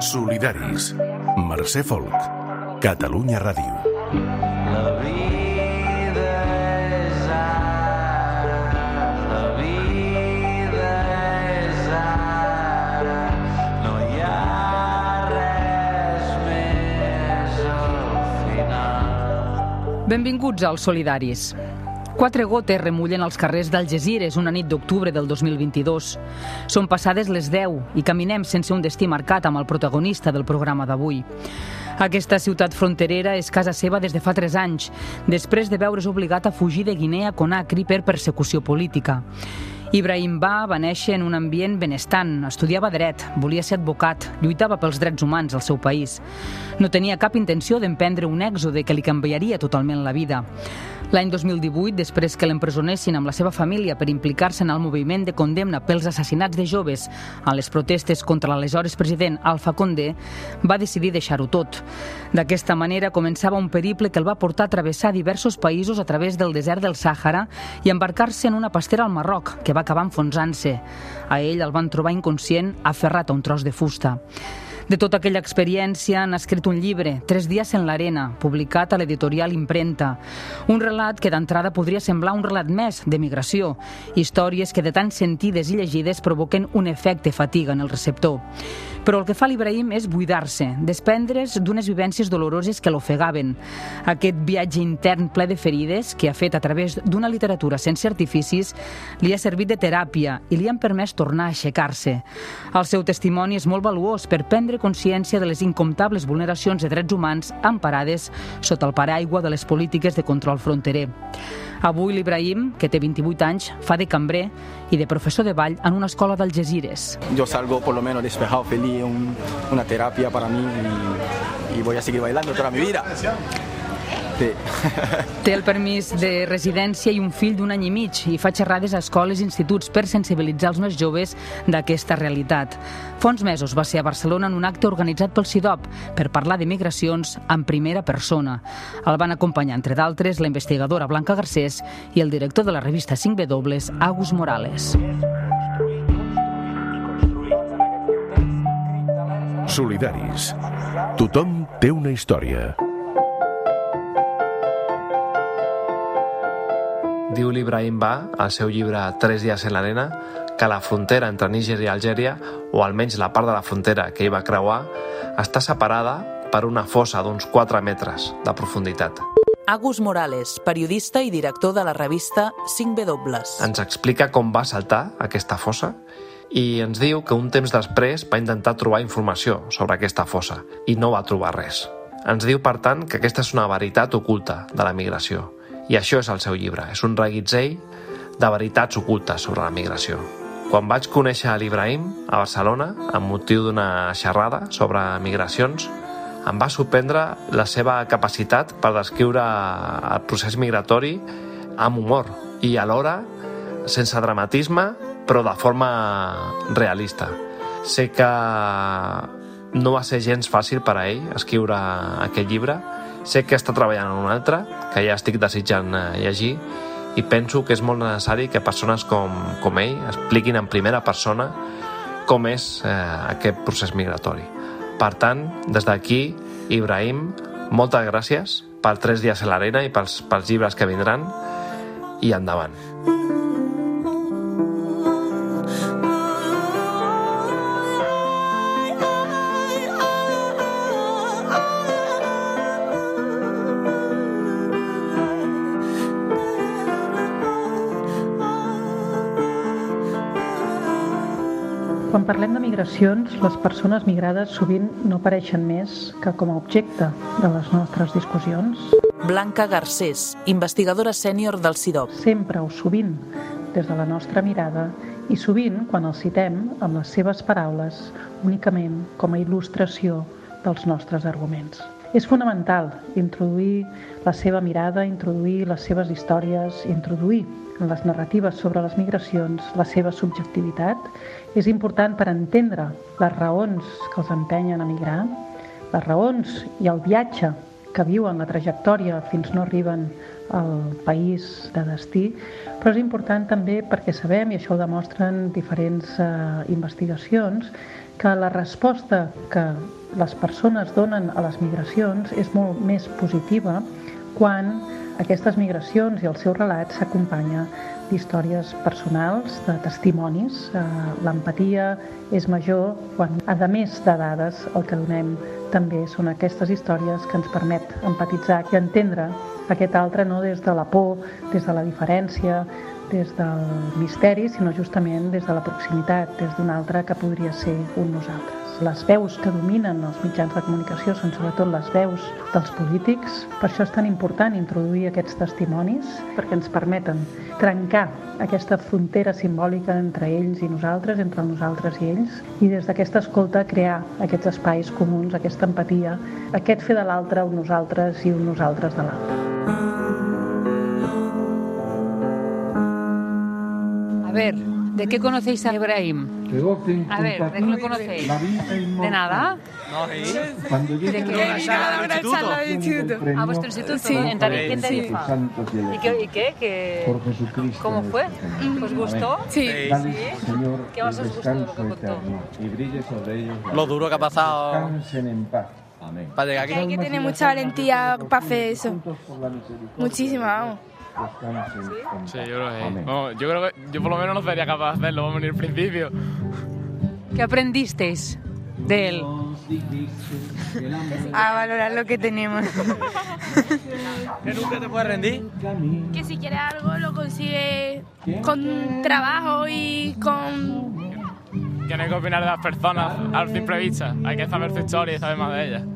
Solidaris. Mercè Folk. Catalunya Ràdio. La vida és ara, la vida és ara, no hi ha res més al final. Benvinguts als Solidaris. 4 gotes remullen els carrers d'Algesires una nit d'octubre del 2022. Són passades les 10 i caminem sense un destí marcat amb el protagonista del programa d'avui. Aquesta ciutat fronterera és casa seva des de fa 3 anys, després de veure's obligat a fugir de Guinea Conakry per persecució política. Ibrahim Ba va néixer en un ambient benestant, estudiava dret, volia ser advocat, lluitava pels drets humans al seu país. No tenia cap intenció d'emprendre un èxode que li canviaria totalment la vida. L'any 2018, després que l'empresonessin amb la seva família per implicar-se en el moviment de condemna pels assassinats de joves a les protestes contra l'aleshores president Alpha Condé, va decidir deixar-ho tot. D'aquesta manera començava un periple que el va portar a travessar diversos països a través del desert del Sàhara i embarcar-se en una pastera al Marroc, que va acabar enfonsant-se. A ell el van trobar inconscient, aferrat a un tros de fusta. De tota aquella experiència han escrit un llibre, 3 dies en l'arena, publicat a l'editorial Imprenta. Un relat que d'entrada podria semblar un relat més de migració, històries que de tan sentides i llegides provoquen un efecte fatiga en el receptor. Però el que fa l'Ibrahim és buidar-se, desprendre's d'unes vivències doloroses que l'ofegaven. Aquest viatge intern ple de ferides, que ha fet a través d'una literatura sense artificis, li ha servit de teràpia i li han permès tornar a aixecar-se. El seu testimoni és molt valuós per prendre consciència de les incomptables vulneracions de drets humans emparades sota el paraigua de les polítiques de control fronterer. Avui l'Ibrahim, que té 28 anys, fa de cambrer i de professor de ball en una escola d'Algesires. Yo salgo por lo menos despejado, feliz, una terapia para mí y voy a seguir bailando toda mi vida. Sí. Té el permís de residència i un fill d'1 any i mig i fa xerrades a escoles i instituts per sensibilitzar els més joves d'aquesta realitat. Fa uns mesos va ser a Barcelona en un acte organitzat pel CIDOB per parlar de migracions en primera persona. El van acompanyar, entre d'altres, la investigadora Blanca Garcés i el director de la revista 5W, Agus Morales. Solidaris. Tothom té una història. Diu l'Ibrahim Ba, al seu llibre 3 dies en l'arena, que la frontera entre Níger i Algèria, o almenys la part de la frontera que ell va creuar, està separada per una fossa d'uns 4 metres de profunditat. Agus Morales, periodista i director de la revista 5W. Ens explica com va saltar aquesta fossa i ens diu que un temps després va intentar trobar informació sobre aquesta fossa i no va trobar res. Ens diu, per tant, que aquesta és una veritat oculta de la migració. I això és el seu llibre, és un reguitzell de veritats ocultes sobre la migració. Quan vaig conèixer l'Ibrahim a Barcelona, amb motiu d'una xerrada sobre migracions, em va sorprendre la seva capacitat per descriure el procés migratori amb humor i alhora sense dramatisme, però de forma realista. Sé que no va ser gens fàcil per a ell escriure aquest llibre. Sé que està treballant en un altre, que ja estic desitjant llegir, i penso que és molt necessari que persones com ell expliquin en primera persona com és aquest procés migratori. Per tant, des d'aquí, Ibrahim, moltes gràcies per 3 dies a l'arena i pels llibres que vindran, i endavant. Quan parlem de migracions, les persones migrades sovint no apareixen més que com a objecte de les nostres discussions. Blanca Garcés, investigadora sènior del CIDOB. Sempre o sovint des de la nostra mirada i sovint quan els citem amb les seves paraules únicament com a il·lustració dels nostres arguments. És fonamental introduir la seva mirada, introduir les seves històries, introduir en les narratives sobre les migracions la seva subjectivitat. És important per entendre les raons que els empenyen a migrar, les raons i el viatge que viuen, la trajectòria fins no arriben al país de destí, però és important també perquè sabem, i això ho demostren diferents investigacions, que la resposta que les persones donen a les migracions és molt més positiva quan aquestes migracions i el seu relat s'acompanya d'històries personals, de testimonis. L'empatia és major quan, a més de dades, el que donem també són aquestes històries que ens permet empatitzar i entendre aquest altre no des de la por, des de la diferència, des del misteri, sinó justament des de la proximitat, des d'un altre que podria ser un nosaltres. Les veus que dominen els mitjans de comunicació són sobretot les veus dels polítics. Per això és tan important introduir aquests testimonis, perquè ens permeten trencar aquesta frontera simbòlica entre ells i nosaltres, entre nosaltres i ells, i des d'aquesta escolta crear aquests espais comuns, aquesta empatia, aquest fer de l'altre un nosaltres i un nosaltres de l'altre. A ver, ¿de qué conocéis a Ibrahim? A ver, ¿de qué lo conocéis? ¿De nada? ¿De qué? ¿A vuestro instituto? Sí. ¿En Tarifa? ¿Y qué? ¿Cómo fue? ¿Os gustó? Sí. ¿Qué más os gustó de lo que contó? Lo duro que ha pasado para llegar aquí. Hay que tener mucha valentía para hacer eso. Muchísima, vamos. Sí, yo creo que sí. No, yo creo que yo por lo menos no sería capaz de hacerlo, vamos, ni al principio. ¿Qué aprendisteis de él? A valorar lo que tenemos. ¿Que nunca te puedes rendir? Que si quieres algo lo consigues con trabajo y con... Que no hay que opinar de las personas a simple vista. Hay que saber su historia y saber más de ellas.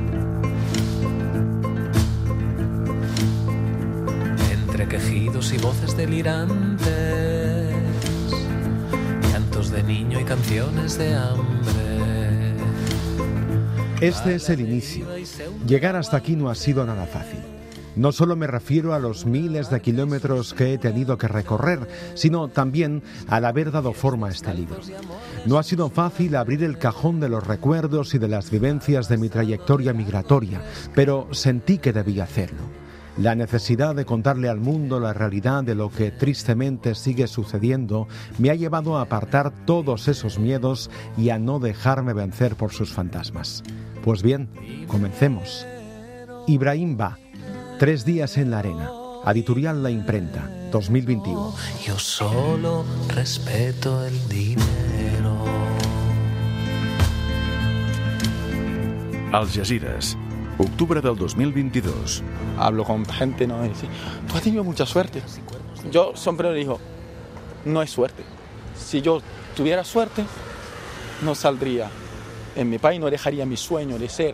Entre quejidos y voces delirantes, llantos de niño y canciones de hambre. Este es el inicio. Llegar hasta aquí no ha sido nada fácil. No solo me refiero a los miles de kilómetros que he tenido que recorrer, sino también al haber dado forma a este libro. No ha sido fácil abrir el cajón de los recuerdos y de las vivencias de mi trayectoria migratoria, pero sentí que debía hacerlo. La necesidad de contarle al mundo la realidad de lo que tristemente sigue sucediendo me ha llevado a apartar todos esos miedos y a no dejarme vencer por sus fantasmas. Pues bien, comencemos. Ibrahim Ba, 3 días en la arena. Editorial La Imprenta, 2021. Yo solo respeto el dinero. Algeciras, octubre del 2022. Hablo con gente, ¿no? Y dice, tú has tenido mucha suerte. Yo siempre le digo, no es suerte. Si yo tuviera suerte, no saldría en mi país, no dejaría mi sueño de ser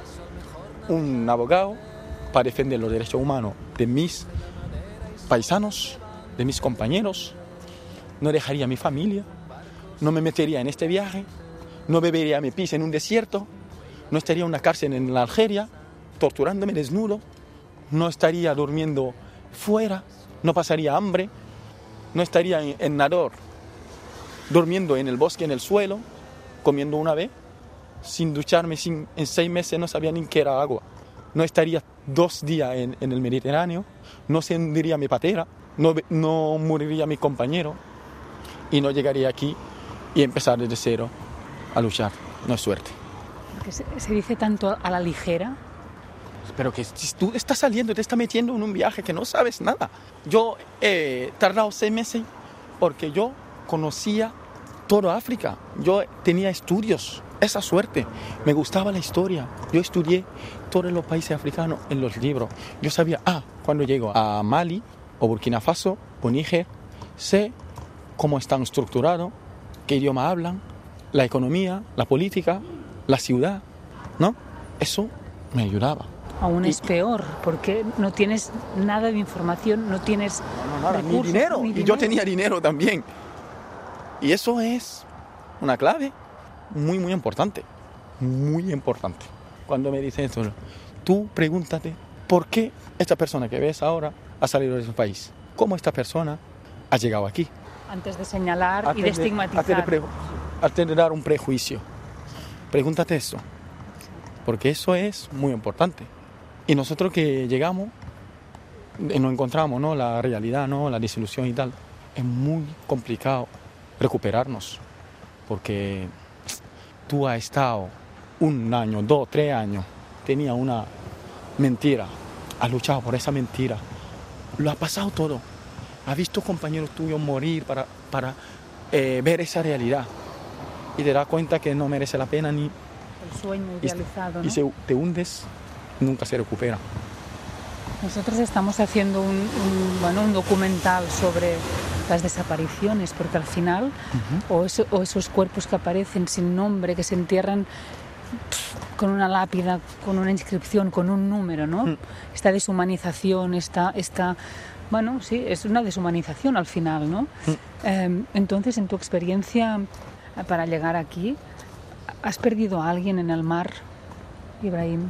un abogado para defender los derechos humanos de mis paisanos, de mis compañeros. No dejaría mi familia, no me metería en este viaje, no bebería mi pis en un desierto, no estaría en una cárcel en la Algeria, torturándome desnudo, no estaría durmiendo fuera, no pasaría hambre, no estaría en Nador, durmiendo en el bosque, en el suelo, comiendo una vez, sin ducharme, en 6 meses no sabía ni qué era agua. No estaría 2 días en el Mediterráneo, no se hundiría mi patera, no moriría mi compañero y no llegaría aquí y empezar desde cero a luchar. No es suerte. Porque se dice tanto a la ligera. Pero que si tú estás saliendo, te estás metiendo en un viaje que no sabes nada. Yo he tardado 6 meses porque yo conocía toda África. Yo tenía estudios, esa suerte. Me gustaba la historia. Yo estudié todos los países africanos en los libros. Yo sabía, cuando llego a Mali o Burkina Faso o Níger, sé cómo están estructurados, qué idioma hablan, la economía, la política, la ciudad, ¿no? Eso me ayudaba. Aún es peor, porque no tienes nada de información, no tienes nada, recursos, ni dinero. ni Y yo tenía dinero también. Y eso es una clave muy, muy importante. Muy importante. Cuando me dicen esto, tú pregúntate por qué esta persona que ves ahora ha salido de su país. ¿Cómo esta persona ha llegado aquí? Antes de señalar y de estigmatizar. Antes de dar un prejuicio. Pregúntate eso. Porque eso es muy importante. Y nosotros que llegamos, nos encontramos, ¿no? La realidad, ¿no? La desilusión y tal. Es muy complicado recuperarnos. Porque tú has estado 1 año, 2, 3 años, tenía una mentira, has luchado por esa mentira, lo ha pasado todo, has visto compañeros tuyos morir para ver esa realidad y te das cuenta que no merece la pena ni el sueño idealizado, ¿no? Y si te hundes, nunca se recupera. Nosotros estamos haciendo un documental sobre las desapariciones, porque al final, o esos cuerpos que aparecen sin nombre, que se entierran con una lápida, con una inscripción, con un número, ¿no? Esta deshumanización, bueno, sí, es una deshumanización al final, ¿no? Entonces, en tu experiencia para llegar aquí, ¿has perdido a alguien en el mar, Ibrahim?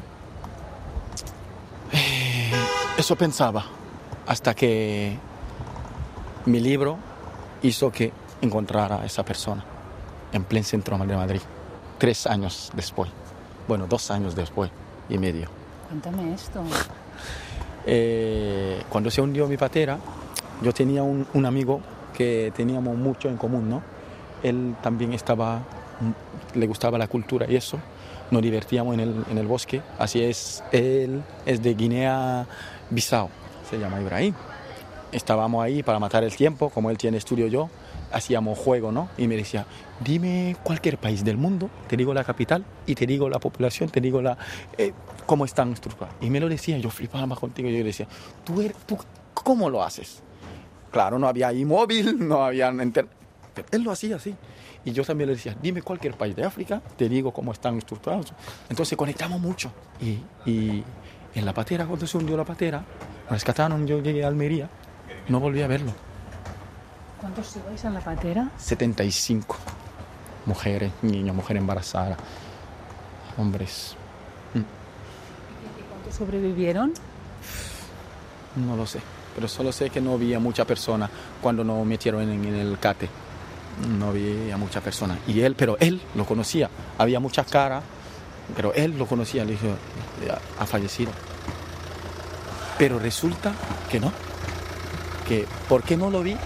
Eso pensaba, hasta que mi libro hizo que encontrara a esa persona en pleno centro de Madrid, 3 años después. Bueno, 2 años después y medio. Cuéntame esto. Cuando se hundió mi patera, yo tenía un amigo que teníamos mucho en común, ¿no? Él también le gustaba la cultura y eso. Nos divertíamos en el bosque. Así es, él es de Guinea-Bissau, se llama Ibrahim. Estábamos ahí para matar el tiempo, como él tiene estudio yo, hacíamos juego, ¿no? Y me decía, dime cualquier país del mundo, te digo la capital y te digo la población, te digo cómo están estructurados. Y me lo decía, yo flipaba contigo, yo le decía, ¿tú cómo lo haces? Claro, no había móvil, no había internet, pero él lo hacía así. Y yo también le decía, dime cualquier país de África, te digo cómo están estructurados. Entonces conectamos mucho. Y en la patera, cuando se hundió la patera, me rescataron, yo llegué a Almería, no volví a verlo. ¿Cuántos ibais en la patera? 75. Mujeres, niños, mujeres embarazadas, hombres. ¿Y cuántos sobrevivieron? No lo sé, pero solo sé que no había mucha persona cuando nos metieron en el cate. No había mucha persona. Pero él lo conocía. Había muchas caras, pero él lo conocía. Le dije, ha fallecido. Pero resulta que no. ¿Por qué no lo vi?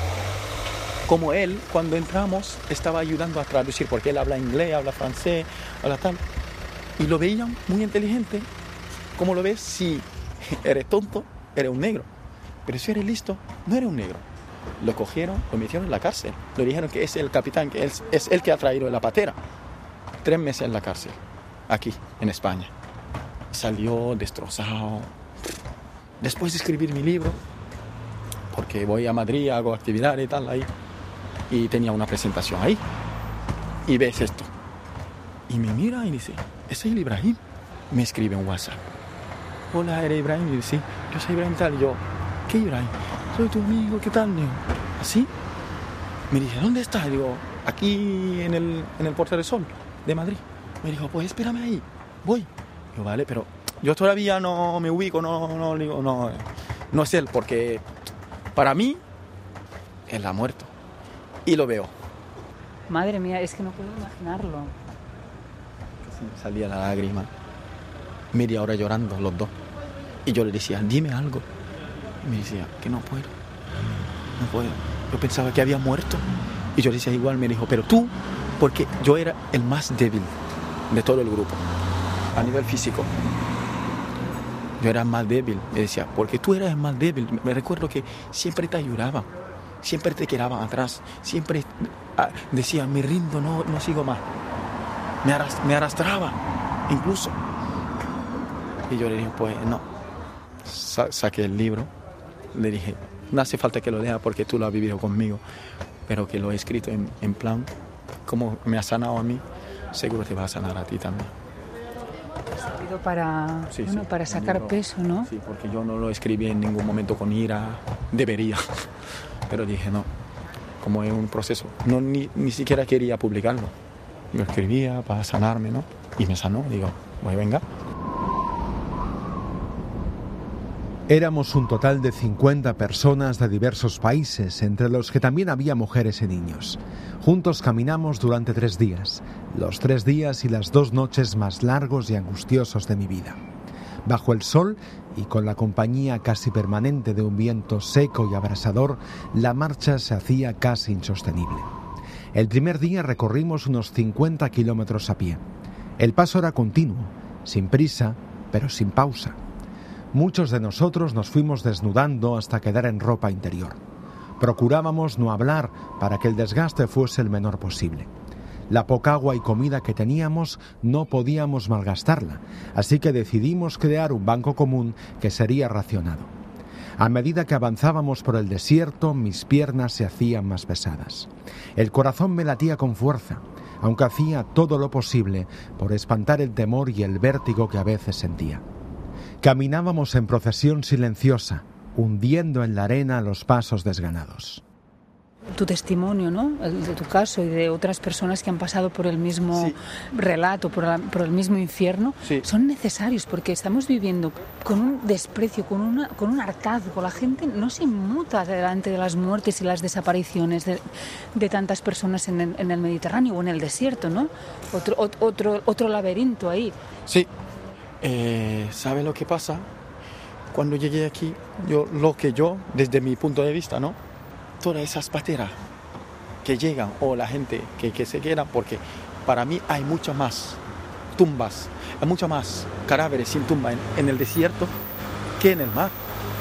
Como él, cuando entramos, estaba ayudando a traducir, porque él habla inglés, habla francés, habla tal. Y lo veían muy inteligente. ¿Cómo lo ves? Si eres tonto, eres un negro. Pero si eres listo, no eres un negro. Lo cogieron, lo metieron en la cárcel. Le dijeron que es el capitán, que es el que ha traído la patera. 3 meses en la cárcel, aquí, en España. Salió destrozado. Después de escribir mi libro, porque voy a Madrid, hago actividades y tal ahí, y tenía una presentación ahí, y ves esto. Y me mira y dice, ¿ese es el Ibrahim? Me escribe en WhatsApp. Hola, ¿eres Ibrahim? Y dice, sí, yo soy Ibrahim tal. Y yo, ¿qué Ibrahim? Soy tu amigo, ¿qué tal? Digo, ¿así? Me dice, ¿dónde estás? Digo, aquí en el Puerta del Sol de Madrid. Me dijo, pues espérame ahí, voy. Digo, vale, pero yo todavía no me ubico, no es él, porque para mí él ha muerto. Y lo veo. Madre mía, es que no puedo imaginarlo. Casi me salía la lágrima. Media hora llorando los dos. Y yo le decía, dime algo. Y me decía, que no puedo. Yo pensaba que había muerto. Y yo le decía igual, me dijo, pero tú, porque yo era el más débil de todo el grupo, a nivel físico. Yo era el más débil. Me decía, porque tú eras el más débil. Me recuerdo que siempre te ayudaban, siempre te quedaban atrás, siempre decía, me rindo, no sigo más. Me arrastraba, incluso. Y yo le dije, pues no. Saqué el libro. Le dije, no hace falta que lo lea porque tú lo has vivido conmigo, pero que lo he escrito en plan, como me ha sanado a mí, seguro te va a sanar a ti también. Ha servido para sacar libro, peso, ¿no? Sí, porque yo no lo escribí en ningún momento con ira, debería, pero dije no, como es un proceso, ni siquiera quería publicarlo. Lo escribía para sanarme, ¿no? Y me sanó, digo, pues venga. Éramos un total de 50 personas de diversos países, entre los que también había mujeres y niños. Juntos caminamos durante 3 días, los 3 días y las 2 noches más largos y angustiosos de mi vida. Bajo el sol y con la compañía casi permanente de un viento seco y abrasador, la marcha se hacía casi insostenible. El primer día recorrimos unos 50 kilómetros a pie. El paso era continuo, sin prisa, pero sin pausa. Muchos de nosotros nos fuimos desnudando hasta quedar en ropa interior. Procurábamos no hablar para que el desgaste fuese el menor posible. La poca agua y comida que teníamos no podíamos malgastarla, así que decidimos crear un banco común que sería racionado. A medida que avanzábamos por el desierto, mis piernas se hacían más pesadas. El corazón me latía con fuerza, aunque hacía todo lo posible por espantar el temor y el vértigo que a veces sentía. Caminábamos en procesión silenciosa, hundiendo en la arena los pasos desganados. Tu testimonio, ¿no? El de tu caso y de otras personas que han pasado por el mismo relato, por el mismo infierno, son necesarios porque estamos viviendo con un desprecio, con un hartazgo. La gente no se inmuta delante de las muertes y las desapariciones de tantas personas en el Mediterráneo o en el desierto, ¿no? Otro laberinto ahí. Sí. ¿Sabe lo que pasa? Cuando llegué aquí, yo, desde mi punto de vista, ¿no? Todas esas pateras que llegan o la gente que se queda, porque para mí hay muchas más tumbas, hay muchas más cadáveres sin tumba en el desierto que en el mar.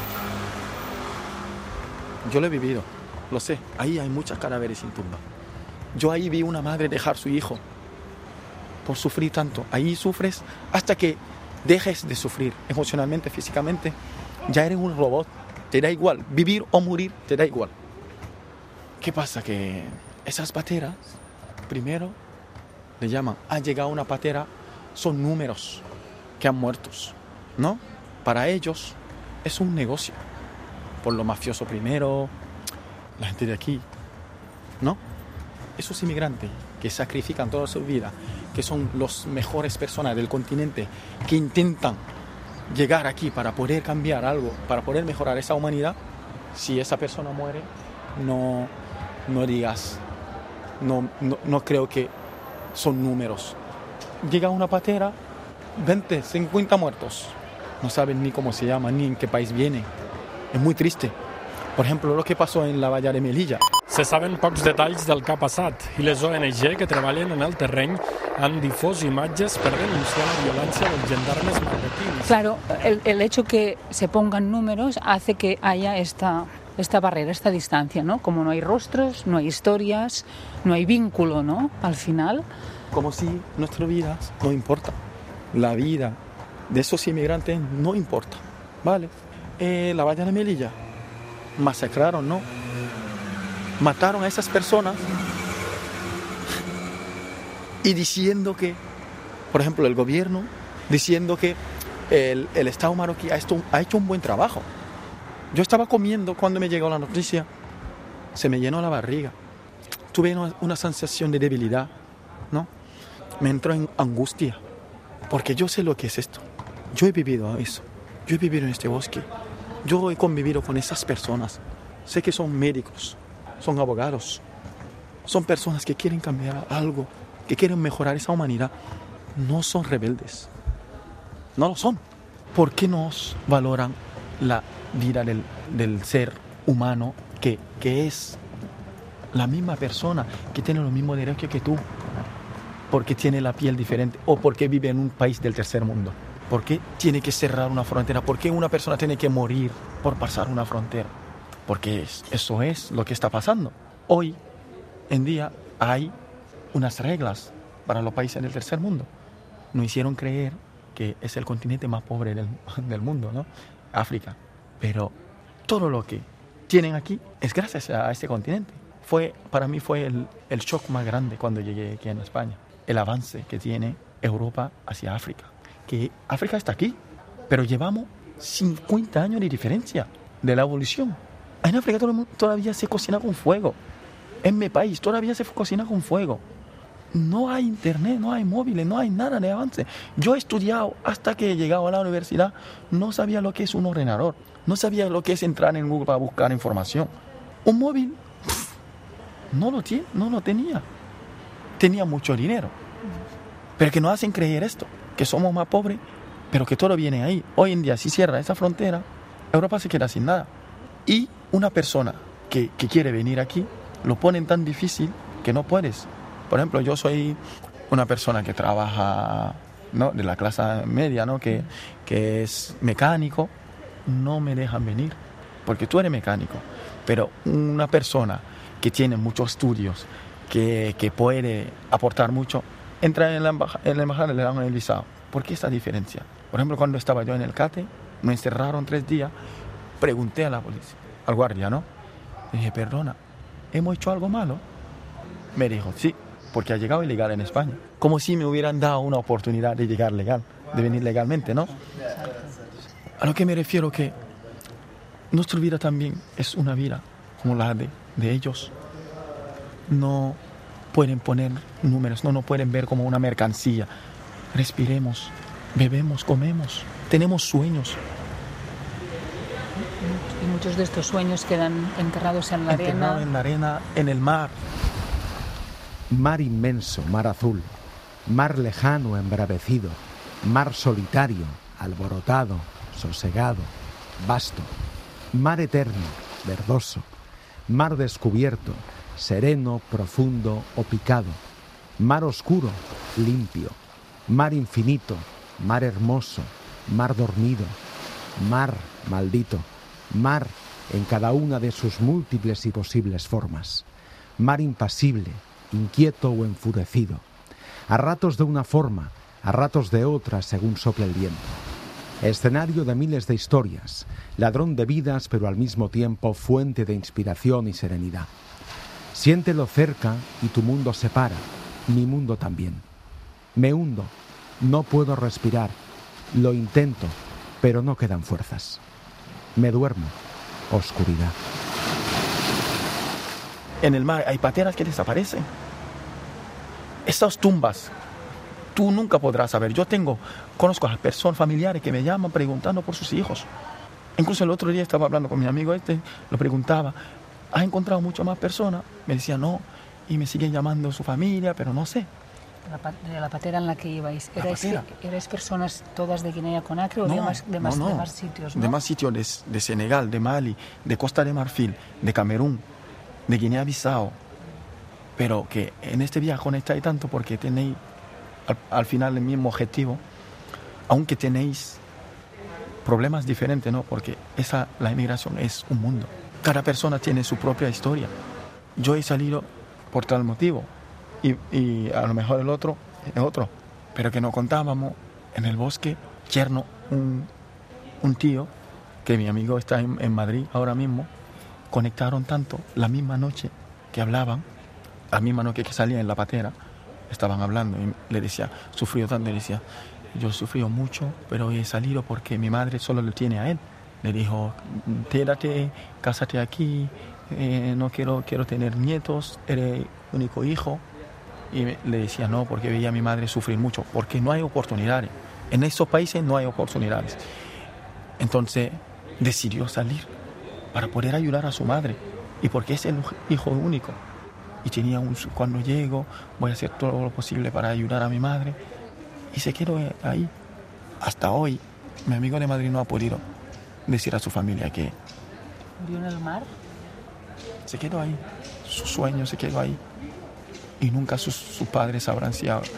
Yo lo he vivido, lo sé, ahí hay muchas cadáveres sin tumba. Yo ahí vi una madre dejar su hijo por sufrir tanto. Ahí sufres hasta que dejes de sufrir emocionalmente, físicamente. Ya eres un robot, te da igual, vivir o morir te da igual. ¿Qué pasa? Que esas pateras, primero le llaman, ha llegado una patera, son números que han muerto, ¿no? Para ellos es un negocio. Por lo mafioso primero, la gente de aquí, ¿no? Esos inmigrantes que sacrifican toda su vida, que son las mejores personas del continente, que intentan llegar aquí para poder cambiar algo, para poder mejorar esa humanidad, si esa persona muere, no digas, no creo que son números. Llega una patera, 20, 50 muertos, no saben ni cómo se llama, ni en qué país viene. Es muy triste. Por ejemplo, lo que pasó en la valla de Melilla. Se saben pocs detalls del que ha passat i les ONG que treballen en el terreny han difós imatges per denunciar la violencia dels gendarmes marroquíes. Claro, el hecho que se pongan números hace que haya esta barrera, esta distancia, ¿no? Como no hay rostros, no hay historias, no hay vínculo, ¿no? Al final. Como si nuestra vida no importa. La vida de esos inmigrantes no importa, ¿vale? La valla de Melilla, masacraron, ¿no? Mataron a esas personas y diciendo que, por ejemplo, el gobierno, diciendo que el Estado marroquí ha hecho un buen trabajo. Yo estaba comiendo cuando me llegó la noticia, se me llenó la barriga, tuve una sensación de debilidad, ¿no? Me entró en angustia, porque yo sé lo que es esto. Yo he vivido eso, yo he vivido en este bosque, yo he convivido con esas personas. Sé que son médicos, son abogados, son personas que quieren cambiar algo, que quieren mejorar esa humanidad. No son rebeldes, no lo son. ¿Por qué nos valoran la vida del ser humano que es la misma persona, que tiene los mismos derechos que tú? Porque tiene la piel diferente o porque vive en un país del tercer mundo. ¿Por qué tiene que cerrar una frontera? ¿Por qué una persona tiene que morir por pasar una frontera? Porque eso es lo que está pasando. Hoy en día hay unas reglas para los países del tercer mundo. Nos hicieron creer que es el continente más pobre del mundo, ¿no? África. Pero todo lo que tienen aquí es gracias a este continente. Para mí fue el shock más grande cuando llegué aquí en España. El avance que tiene Europa hacia África. Que África está aquí, pero llevamos 50 años de diferencia de la evolución. En África todavía se cocina con fuego. En mi país todavía se cocina con fuego. No hay internet, no hay móviles, no hay nada de avance. Yo he estudiado hasta que he llegado a la universidad, no sabía lo que es un ordenador, no sabía lo que es entrar en Google para buscar información. Un móvil, no lo tenía. Tenía mucho dinero. Pero que nos hacen creer esto, que somos más pobres, pero que todo viene ahí. Hoy en día, si cierra esa frontera, Europa se queda sin nada. Y una persona que quiere venir aquí, lo ponen tan difícil que porque no puedes. Por ejemplo, yo soy una persona que trabaja, ¿no?, de la clase media, ¿no?, que es mecánico. No me dejan venir, porque tú eres mecánico. Pero una persona que tiene muchos estudios, que puede aportar mucho, entra en la embajada y le dan el visado. ¿Por qué esta diferencia? Por ejemplo, cuando estaba yo en el CATE, me encerraron 3 días, pregunté a la policía, al guardia, ¿no? Le dije, perdona, ¿hemos hecho algo malo? Me dijo, sí, porque ha llegado ilegal en España. Como si me hubieran dado una oportunidad de llegar legal, de venir legalmente, ¿no? A lo que me refiero que nuestra vida también es una vida como la de ellos. No pueden poner números, no nos pueden ver como una mercancía. Respiremos, bebemos, comemos, tenemos sueños. Y muchos de estos sueños quedan enterrados en la arena. Enterrados en la arena, en el mar. Mar inmenso, mar azul, mar lejano, embravecido, mar solitario, alborotado, sosegado, vasto, mar eterno, verdoso, mar descubierto, sereno, profundo o picado, mar oscuro, limpio, mar infinito, mar hermoso, mar dormido, mar maldito, mar en cada una de sus múltiples y posibles formas, mar impasible, inquieto o enfurecido, a ratos de una forma, a ratos de otra según sople el viento. Escenario de miles de historias, ladrón de vidas pero al mismo tiempo fuente de inspiración y serenidad. Siéntelo cerca y tu mundo se para, mi mundo también. Me hundo, no puedo respirar, lo intento, pero no quedan fuerzas. Me duermo, oscuridad. En el mar hay pateras que desaparecen. Estas tumbas, tú nunca podrás saber. Conozco a personas familiares que me llaman preguntando por sus hijos. Incluso el otro día estaba hablando con mi amigo lo preguntaba, ¿has encontrado mucho más personas? Me decía no, y me siguen llamando su familia, pero no sé. La patera en la que ibais, ¿erais personas todas de Guinea-Conakry o no, de más sitios? ¿No? De más sitios, de Senegal, de Mali, de Costa de Marfil, de Camerún, de Guinea-Bissau. Pero que en este viaje conectáis tanto porque tenéis al final el mismo objetivo, aunque tenéis problemas diferentes, ¿no? Porque la inmigración es un mundo. Cada persona tiene su propia historia. Yo he salido por tal motivo y a lo mejor el otro es otro. Pero que nos contábamos en el bosque, Cherno, un tío, que mi amigo está en Madrid ahora mismo, conectaron tanto la misma noche que hablaban, la misma noche que salía en la patera, estaban hablando y le decía, sufrió tanto, le decía, yo he sufrido mucho, pero he salido porque mi madre solo lo tiene a él. Le dijo, quédate, cásate aquí, no quiero tener nietos, eres único hijo. Y le decía no, porque veía a mi madre sufrir mucho, porque no hay oportunidades. En esos países no hay oportunidades. Entonces decidió salir para poder ayudar a su madre, y porque es el hijo único. Y tenía cuando llego voy a hacer todo lo posible para ayudar a mi madre. Y se quedó ahí. Hasta hoy, mi amigo de Madrid no ha podido decir a su familia que... ¿Murió en el mar? Se quedó ahí. Su sueño se quedó ahí. Y nunca sus padres sabrán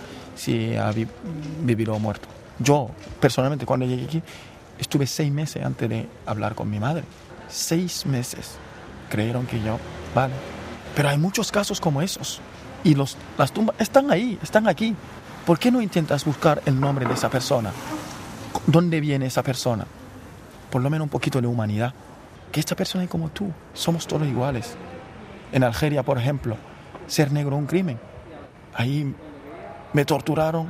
si ha vivido o muerto. Yo, personalmente, cuando llegué aquí, estuve 6 meses antes de hablar con mi madre. 6 meses. Creyeron que yo... Vale. Pero hay muchos casos como esos. Y las tumbas están ahí, están aquí. ¿Por qué no intentas buscar el nombre de esa persona? ¿Dónde viene esa persona? Por lo menos un poquito de humanidad. Que esta persona es como tú. Somos todos iguales. En Algeria, por ejemplo, ser negro es un crimen. Ahí me torturaron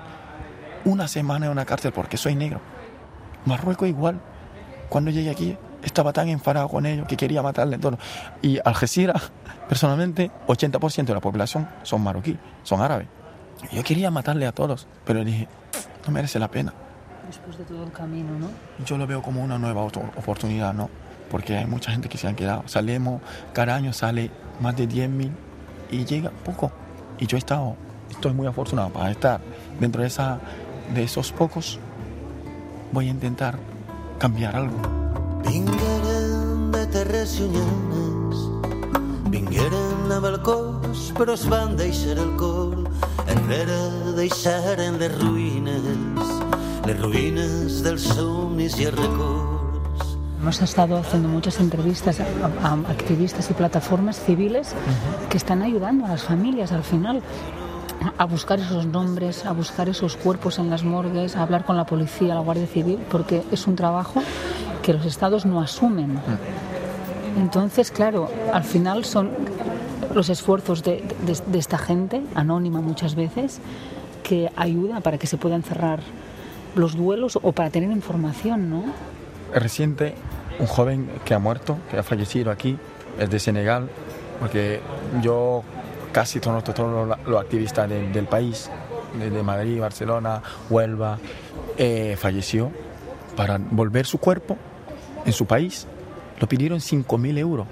1 semana en una cárcel porque soy negro. Marruecos igual. Cuando llegué aquí estaba tan enfadado con ellos que quería matarle todo. Y Algeciras, personalmente, 80% de la población son marroquíes, son árabes. Yo quería matarle a todos, pero dije, no merece la pena. Después de todo el camino, ¿no? Yo lo veo como una nueva oportunidad, ¿no? Porque hay mucha gente que se han quedado. Cada año sale más de 10.000 y llega poco. Y yo estoy muy afortunado para estar dentro de esos pocos. Voy a intentar cambiar algo. Vingueren de terres llunyanes, vingueren a balcons però es van deixar el cor, enrere deixaren les ruïnes dels somnis i els records. Hemos estado haciendo muchas entrevistas a activistas y plataformas civiles que están ayudando a las familias al final a buscar esos nombres, a buscar esos cuerpos en las morgues, a hablar con la policía, la Guardia Civil, porque es un trabajo que los estados no asumen. Entonces, claro, al final son los esfuerzos de esta gente, anónima muchas veces, que ayuda para que se puedan cerrar los duelos o para tener información, ¿no? Reciente, un joven que ha muerto, que ha fallecido aquí, es de Senegal, porque yo casi todos los activistas del país, de Madrid, Barcelona, Huelva, falleció. Para volver su cuerpo en su país, lo pidieron 5.000 euros.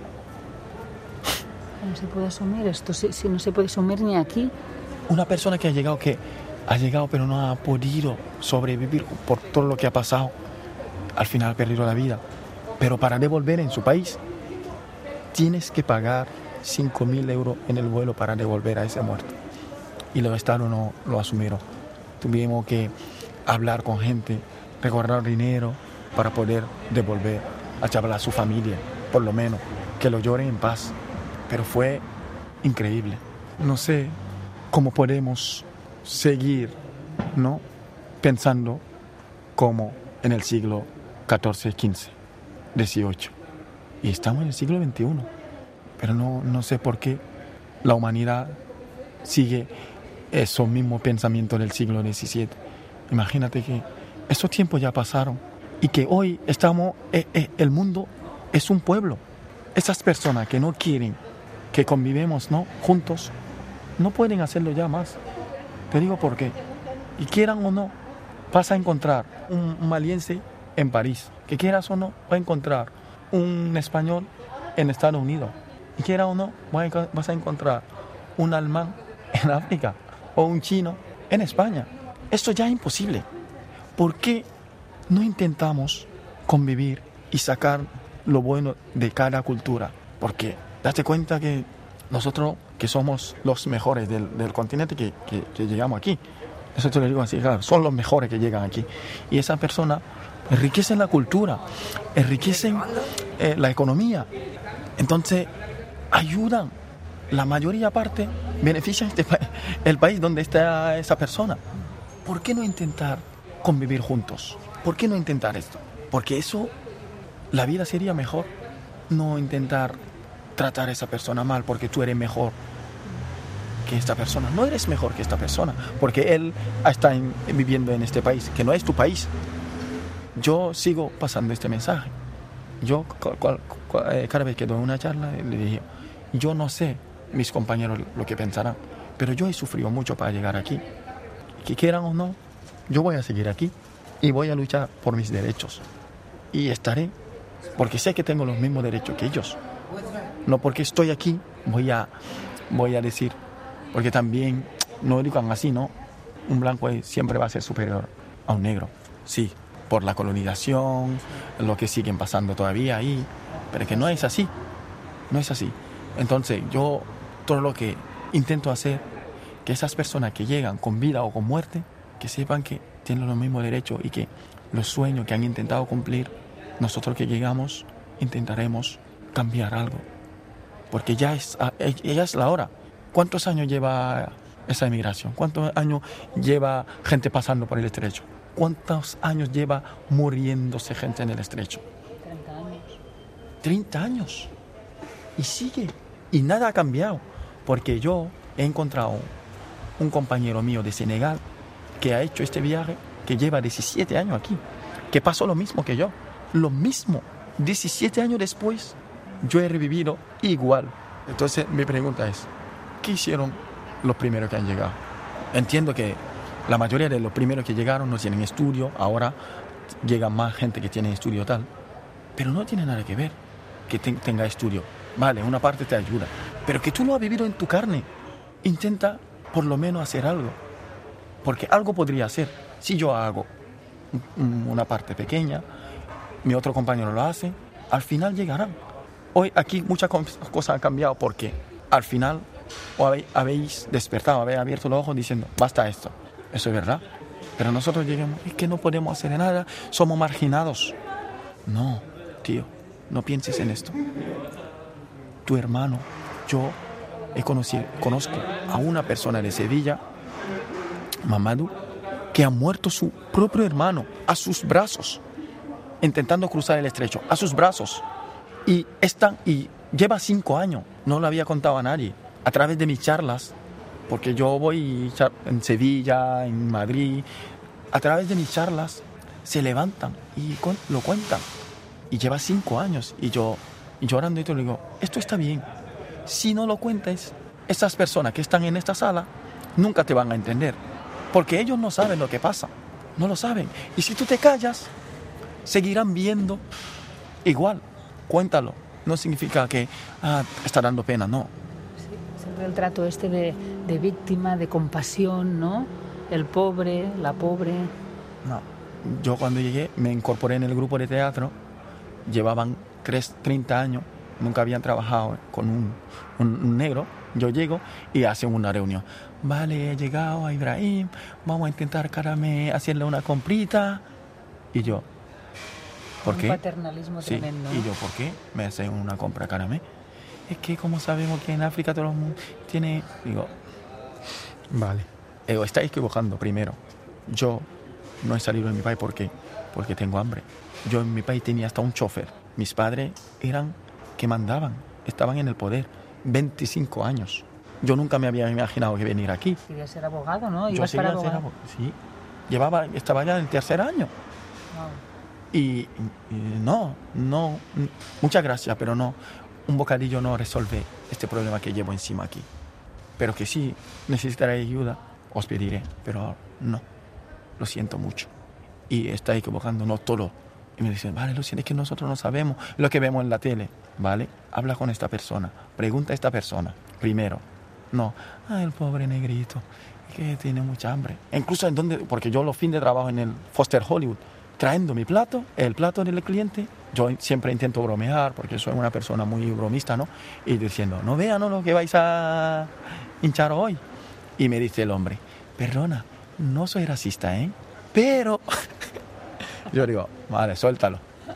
No se puede asumir esto, si no se puede asumir ni aquí. Una persona que ha llegado pero no ha podido sobrevivir por todo lo que ha pasado, al final ha perdido la vida. Pero para devolver en su país, tienes que pagar 5.000 euros en el vuelo para devolver a ese muerto. Y los estados no lo asumieron. Tuvimos que hablar con gente, recordar dinero para poder devolver a Chabala a su familia, por lo menos, que lo lloren en paz. Pero fue increíble. No sé cómo podemos seguir, ¿no?, pensando como en el siglo XIV, XV, XVIII. Y estamos en el siglo XXI. Pero no sé por qué la humanidad sigue esos mismos pensamientos del siglo XVII. Imagínate que esos tiempos ya pasaron y que hoy estamos, el mundo es un pueblo. Esas personas que no quieren que convivemos, ¿no?, juntos, no pueden hacerlo ya más. Te digo por qué. Y quieran o no, vas a encontrar un maliense en París. Que quieras o no, vas a encontrar un español en Estados Unidos. Y quiera o no, vas a encontrar un alemán en África o un chino en España. Esto ya es imposible. ¿Por qué no intentamos convivir y sacar lo bueno de cada cultura? Porque date cuenta que nosotros, que somos los mejores del continente que llegamos aquí, eso te lo digo así, claro, son los mejores que llegan aquí. Y esas personas enriquecen la cultura, enriquecen la economía. Entonces, ayudan, la mayoría parte benefician el país donde está esa persona. ¿Por qué no intentar convivir juntos? ¿Por qué no intentar esto? Porque eso, la vida sería mejor. No intentar tratar a esa persona mal porque tú eres mejor que esta persona. No eres mejor que esta persona porque él está viviendo en este país, que no es tu país. Yo sigo pasando este mensaje. Yo cada vez que doy una charla le digo, yo no sé mis compañeros lo que pensarán, pero yo he sufrido mucho para llegar aquí. Que quieran o no, yo voy a seguir aquí y voy a luchar por mis derechos. Y estaré, porque sé que tengo los mismos derechos que ellos. No porque estoy aquí voy a decir, porque también no educan así, ¿no? Un blanco siempre va a ser superior a un negro. Sí, por la colonización, lo que siguen pasando todavía ahí, pero que no es así. No es así. Entonces yo todo lo que intento hacer, que esas personas que llegan con vida o con muerte, que sepan que tienen los mismos derechos y que los sueños que han intentado cumplir, nosotros que llegamos intentaremos cambiar algo. Porque ya es la hora. ¿Cuántos años lleva esa emigración? ¿Cuántos años lleva gente pasando por el estrecho? ¿Cuántos años lleva muriéndose gente en el estrecho? 30 años. 30 años. Y sigue. Y nada ha cambiado. Porque yo he encontrado un compañero mío de Senegal que ha hecho este viaje, que lleva 17 años aquí, que pasó lo mismo que yo. Lo mismo. 17 años después, yo he revivido igual. Entonces, mi pregunta es, ¿qué hicieron los primeros que han llegado? Entiendo que la mayoría de los primeros que llegaron no tienen estudio, ahora llega más gente que tiene estudio tal, pero no tiene nada que ver que tenga estudio. Vale, una parte te ayuda, pero que tú lo has vivido en tu carne. Intenta por lo menos hacer algo, porque algo podría hacer. Si yo hago una parte pequeña, mi otro compañero lo hace, al final llegarán. Hoy aquí muchas cosas han cambiado porque al final o habéis despertado, habéis abierto los ojos diciendo, basta esto. Eso es verdad. Pero nosotros llegamos, es que no podemos hacer nada, somos marginados. No, tío, no pienses en esto. Tu hermano, yo conozco a una persona de Sevilla, Mamadou, que ha muerto su propio hermano a sus brazos, intentando cruzar el estrecho, a sus brazos. Y lleva 5 años, no lo había contado a nadie, a través de mis charlas, porque yo voy en Sevilla, en Madrid, a través de mis charlas se levantan y lo cuentan. Y lleva 5 años, y yo llorando y te digo, esto está bien. Si no lo cuentas, esas personas que están en esta sala nunca te van a entender, porque ellos no saben lo que pasa, no lo saben. Y si tú te callas, seguirán viendo igual. Cuéntalo, no significa que está dando pena, no. Sí, siempre el trato de víctima, de compasión, ¿no? El pobre, la pobre. No, yo cuando llegué me incorporé en el grupo de teatro, llevaban 30 años, nunca habían trabajado con un negro. Yo llego y hacen una reunión. Vale, he llegado a Ibrahim, vamos a intentar hacerle una comprita. Y yo, ¿por qué? Un paternalismo tremendo. Y yo, ¿por qué me hacen una compra Caramé? Es que como sabemos que en África todo el mundo tiene... Digo, vale. Estáis equivocando primero. Yo no he salido de mi país porque tengo hambre. Yo en mi país tenía hasta un chofer. Mis padres eran que mandaban, estaban en el poder. 25 años. Yo nunca me había imaginado que venir aquí. Quería ser abogado, ¿no? Yo quería ser abogado. Sí. Estaba ya en el 3er año. Wow. Y no, muchas gracias, pero no, un bocadillo no resuelve este problema que llevo encima aquí. Pero que sí necesitaré ayuda, os pediré, pero no, lo siento mucho. Y está equivocando, no todo. Y me dicen, vale, lo siento, es que nosotros no sabemos lo que vemos en la tele. Vale, habla con esta persona, pregunta a esta persona primero. No, el pobre negrito, que tiene mucha hambre. Incluso porque yo los fines de trabajo en el Foster Hollywood, trayendo mi plato, el plato del cliente, yo siempre intento bromear, porque soy una persona muy bromista, ¿no? Y diciendo, no vean lo que vais a hinchar hoy. Y me dice el hombre, perdona, no soy racista, pero... Yo digo, vale, suéltalo.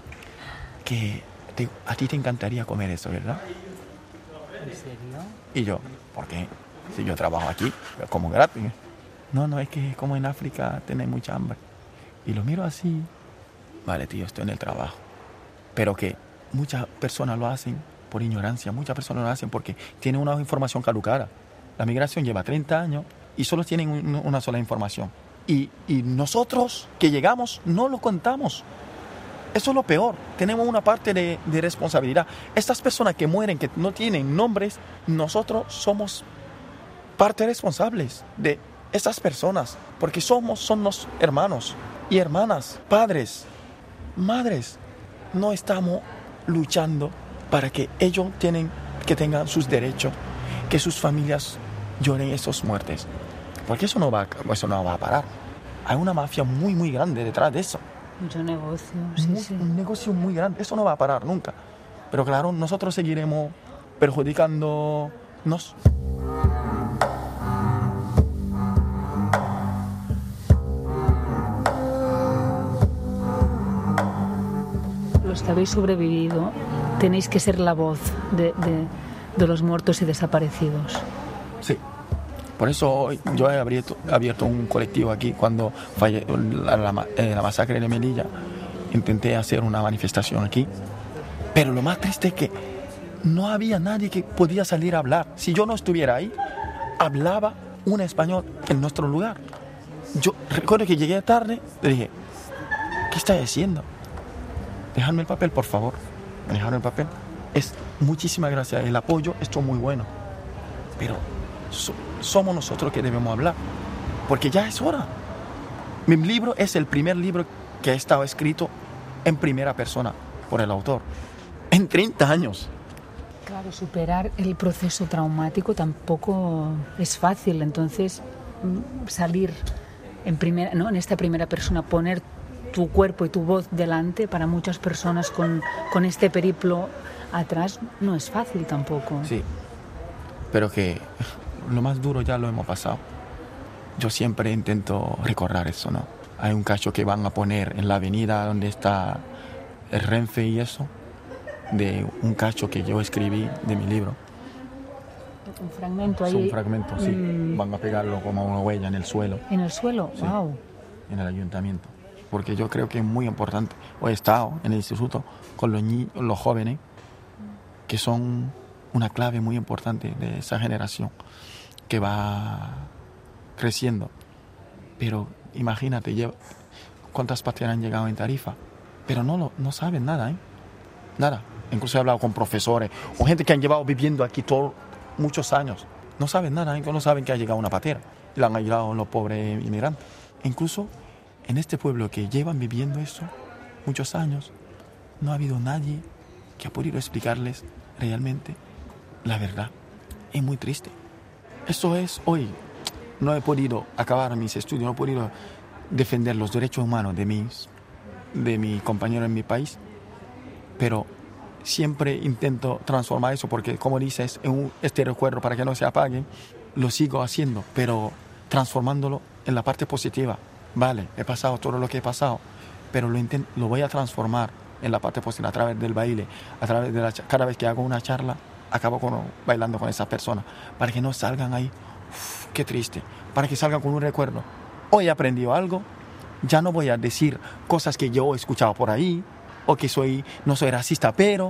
Que a ti te encantaría comer eso, ¿verdad? ¿En serio? Y yo, ¿por qué? Si yo trabajo aquí, yo como gratis. No, es que como en África tenéis mucha hambre. Y lo miro así. Vale, tío, estoy en el trabajo. Pero que muchas personas lo hacen por ignorancia. Muchas personas lo hacen porque tienen una información caducada. La migración lleva 30 años y solo tienen una sola información. Y nosotros que llegamos no lo contamos. Eso es lo peor. Tenemos una parte de responsabilidad. Estas personas que mueren, que no tienen nombres, nosotros somos parte responsables de estas personas. Porque somos hermanos y hermanas, padres, madres. No estamos luchando para que ellos tengan sus derechos, que sus familias lloren esas muertes. Porque eso no va a parar. Hay una mafia muy, muy grande detrás de eso. Mucho negocio, sí. Un negocio muy grande. Eso no va a parar nunca. Pero claro, nosotros seguiremos perjudicándonos. Los que habéis sobrevivido tenéis que ser la voz de los muertos y desaparecidos. Sí. Por eso yo he abierto un colectivo aquí cuando falleció la masacre de Melilla. Intenté hacer una manifestación aquí. Pero lo más triste es que no había nadie que podía salir a hablar. Si yo no estuviera ahí, hablaba un español en nuestro lugar. Yo recuerdo que llegué tarde, le dije, ¿qué estáis haciendo? Dejadme el papel, por favor. Me dejaron el papel. Muchísimas gracias. El apoyo estuvo muy bueno. Pero somos nosotros que debemos hablar. Porque ya es hora. Mi libro es el primer libro que ha estado escrito en primera persona por el autor. En 30 años. Claro, superar el proceso traumático tampoco es fácil. Entonces, salir en esta primera persona, poner tu cuerpo y tu voz delante para muchas personas con este periplo atrás, no es fácil tampoco. Sí. pero que lo más duro ya lo hemos pasado. Yo siempre intento recordar eso, ¿no? Hay un cacho que van a poner en la avenida donde está el Renfe y eso, de un cacho que yo escribí de mi libro. Un fragmento ahí. Es un fragmento, sí. Van a pegarlo como una huella en el suelo. ¿En el suelo? Sí, Wow. en el ayuntamiento. Porque yo creo que es muy importante. Hoy he estado en el instituto con los jóvenes, que son una clave muy importante de esa generación que va creciendo. Pero imagínate, cuántas pateras han llegado en Tarifa, pero no saben nada, nada. Incluso he hablado con profesores o gente que han llevado viviendo aquí muchos años. No saben nada, no saben que ha llegado una patera. La han ayudado los pobres inmigrantes. Incluso en este pueblo que llevan viviendo eso muchos años, no ha habido nadie que ha podido explicarles realmente la verdad. Es muy triste. Eso es hoy. No he podido acabar mis estudios, no he podido defender los derechos humanos de mi compañero en mi país, pero siempre intento transformar eso porque, como dices, este recuerdo para que no se apague, lo sigo haciendo, pero transformándolo en la parte positiva. Vale, he pasado todo lo que he pasado, pero lo voy a transformar en la parte positiva a través del baile, a través de cada vez que hago una charla, acabo bailando con esas personas, para que no salgan ahí, qué triste, para que salgan con un recuerdo. Hoy he aprendido algo, ya no voy a decir cosas que yo he escuchado por ahí, o que no soy racista, pero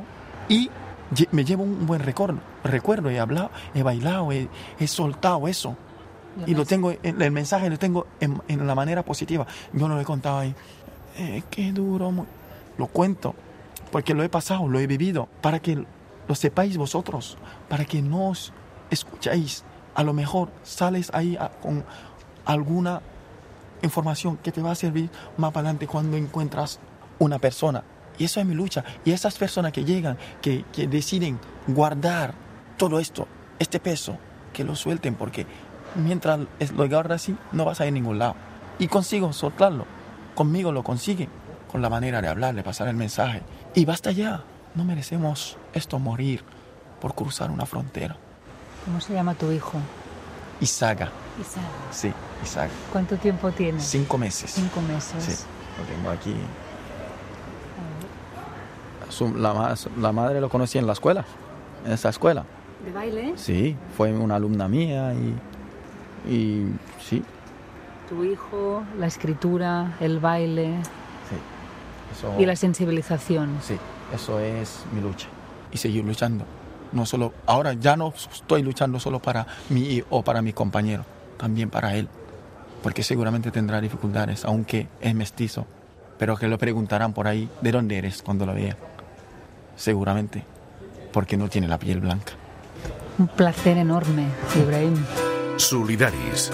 me llevo un buen recuerdo, he hablado, he bailado, he soltado eso. Y lo tengo, el mensaje lo tengo en la manera positiva. Yo no lo he contado ahí. Qué duro. Lo cuento porque lo he pasado, lo he vivido, para que lo sepáis vosotros, para que no os escuchéis. A lo mejor sales ahí con alguna información que te va a servir más para adelante cuando encuentras una persona. Y eso es mi lucha. Y esas personas que llegan, que deciden guardar todo esto, este peso, que lo suelten, porque mientras lo guardas así, no vas a ir a ningún lado. Y consigo soltarlo. Conmigo lo consiguen, con la manera de hablar, de pasar el mensaje. Y basta ya. No merecemos morir por cruzar una frontera. ¿Cómo se llama tu hijo? Isaga. Isaga. Sí, Isaga. ¿Cuánto tiempo tiene? 5 meses. 5 meses. Sí, lo tengo aquí. La madre lo conocí en la escuela, en esa escuela. ¿De baile? Sí, fue una alumna mía y sí. Tu hijo, la escritura, el baile. Sí. Eso, y la sensibilización. Sí, eso es mi lucha. Y seguir luchando. No solo, ahora ya no estoy luchando solo para mí o para mi compañero, también para él. Porque seguramente tendrá dificultades, aunque es mestizo. Pero que lo preguntarán por ahí, ¿de dónde eres cuando lo vea? Seguramente, porque no tiene la piel blanca. Un placer enorme, Ibrahim. Solidaris.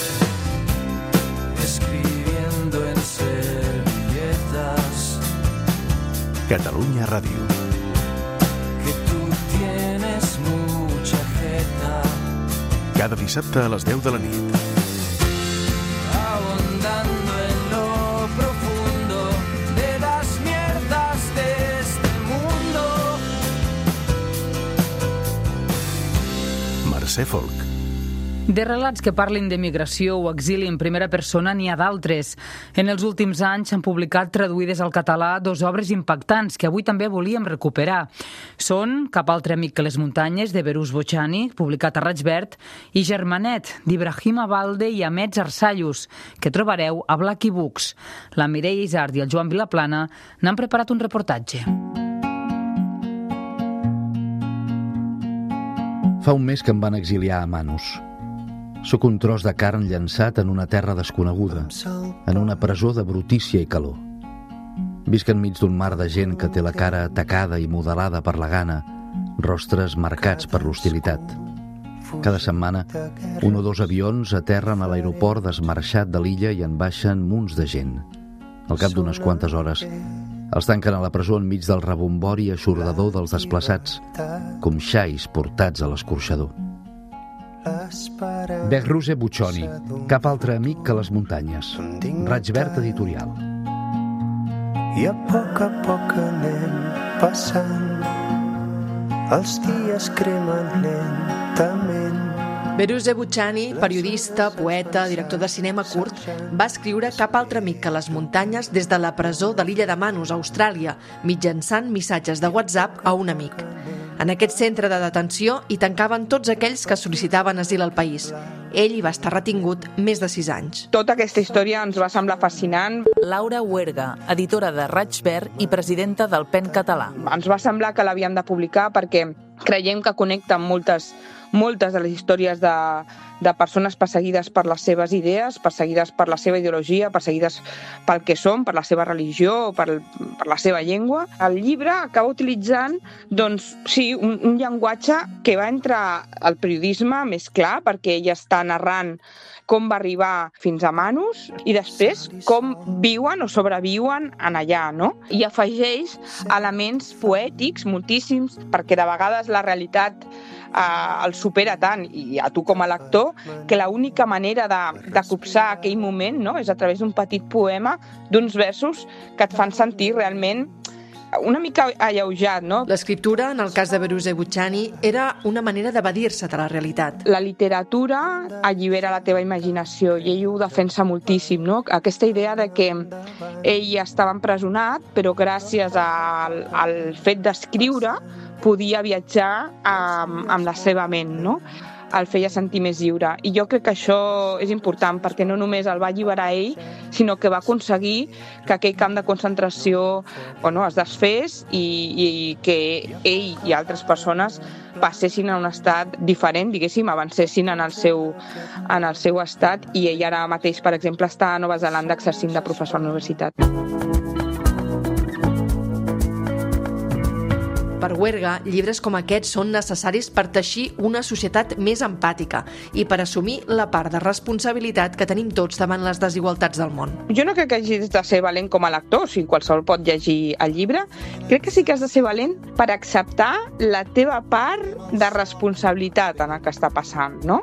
Escribiendo en servilletas. Catalunya Ràdio. Que tú tienes mucha jeta. Cada dissabte a les 10 de la nit. Ahondando en lo profundo de las mierdas de este mundo. Mercè Folk. De relats que parlin de migració o exili en primera persona n'hi ha d'altres. En els últims anys s'han publicat traduïdes al català 2 obres impactants que avui també volíem recuperar. Són Cap altre amic que les muntanyes, de Berus Bociani, publicat a Raig Verd, i Germanet, d'Ibrahim Abalde i Ahmed Zarsayus, que trobareu a Blacky Books. La Mireia Isart i el Joan Vilaplana n'han preparat un reportatge. Fa un mes que em van exiliar a Manus. Sóc un tros de carn llançat en una terra desconeguda, en una presó de brutícia i calor. Visc enmig d'un mar de gent que té la cara tacada i modelada per la gana, rostres marcats per l'hostilitat. Cada setmana, 1 o 2 avions aterren a l'aeroport desmarxat de l'illa i en baixen munts de gent. Al cap d'unes quantes hores, els tanquen a la presó enmig del rebombori eixordador dels desplaçats, com xais portats a l'escorxador. Behruse Bociani, Cap altre amic que les muntanyes. Raig Verd Editorial. I a poc anem passant, els dies cremen lentament Behrouz Boochani, periodista, poeta, director de cinema curt, va escriure Cap altre amic que les muntanyes des de la presó de l'illa de Manus, a Austràlia, mitjançant missatges de WhatsApp a un amic. En aquest centre de detenció hi tancaven tots aquells que sol·licitaven asil al país. Ell hi va estar retingut més de 6 anys. Tota aquesta història ens va semblar fascinant. Laura Huerga, editora de Raig Verd i presidenta del PEN català. Ens va semblar que l'havíem de publicar perquè creiem que connecta amb moltes de les històries de persones perseguides per les seves idees, perseguides per la seva ideologia, perseguides pel que són, per la seva religió, per la seva llengua. El llibre acaba utilitzant, doncs, sí, un llenguatge que va entre el periodisme més clar, perquè ella està narrant com va arribar fins a Manus i després com viuen o sobreviuen en allà, no? I afegeix elements poètics moltíssims, perquè de vegades la realitat el supera tant, i a tu com a lector, que l'única manera de copsar aquell moment, no?, és a través d'un petit poema, d'uns versos que et fan sentir realment una mica alleujat, no? L'escriptura, en el cas de Behrouz Boochani, era una manera d'evadir-se de la realitat. La literatura allibera la teva imaginació i ell ho defensa moltíssim, no? Aquesta idea de que ell estava empresonat, però gràcies al fet d'escriure podia viatjar amb la seva ment, no? El feia sentir més lliure. I jo crec que això és important, perquè no només el va alliberar ell, sinó que va aconseguir que aquell camp de concentració es desfés i que ell i altres persones passessin a un estat diferent, diguéssim, avancessin en el seu estat, i ell ara mateix, per exemple, està a Nova Zelanda exercint de professor a la universitat. Per Huerga, llibres com aquests són necessaris per teixir una societat més empàtica i per assumir la part de responsabilitat que tenim tots davant les desigualtats del món. Jo no crec que hagis de ser valent com a lector, si qualsevol pot llegir el llibre. Crec que sí que has de ser valent per acceptar la teva part de responsabilitat en el que està passant, no?